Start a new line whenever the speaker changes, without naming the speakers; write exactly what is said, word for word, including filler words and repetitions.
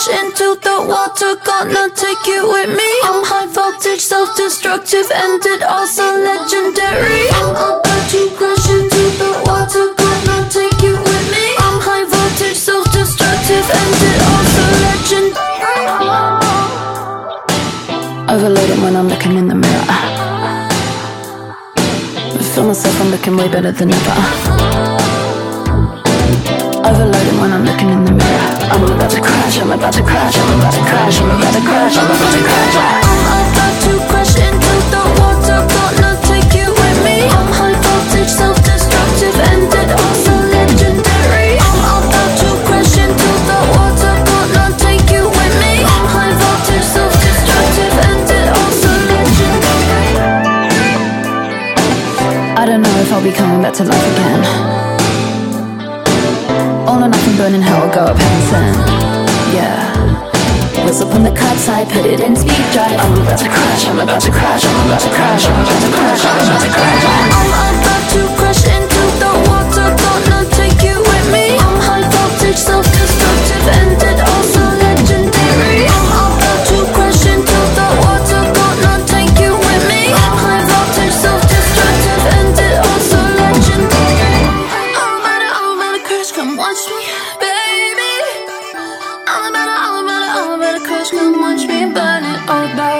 crash into the water, gonna take you with me. I'm high voltage, self-destructive, and it also legendary. I'm about to crash into the water, gonna take you with me. I'm high voltage, self-destructive, and it also legendary. Overloaded when I'm looking in the mirror. I feel myself, I'm looking way better than ever. Overloaded when I'm looking in the mirror. I'm about to crash, I'm about to crash, I'm about to crash, I'm about to crash, I'm about to crash. I'm about to crash into the water, gonna take you with me. I'm high voltage, self-destructive, and it also legendary. I'm about to crash into the water, gonna take you with me. I'm high voltage, self-destructive, and it also legendary. I don't know if I'll be coming back to life again. All or nothing, burning hell, go up heaven sent. Yeah. Wheels up on the curbs, I put it in speed drive. I'm about to crash, I'm about to crash, I'm about to crash, I'm about to crash, I'm about to crash. I'm about to crash into the water, gonna take you with me. I'm high voltage, self-destructive, and it also legendary. I'm about to crash into the water, gonna take you with me. I'm high voltage, self-destructive, and it also legendary. I'm about to, I'm about to crash, come watch me, baby. I'm about to, I'm about to, I'm about to crash, come watch me burn it all down.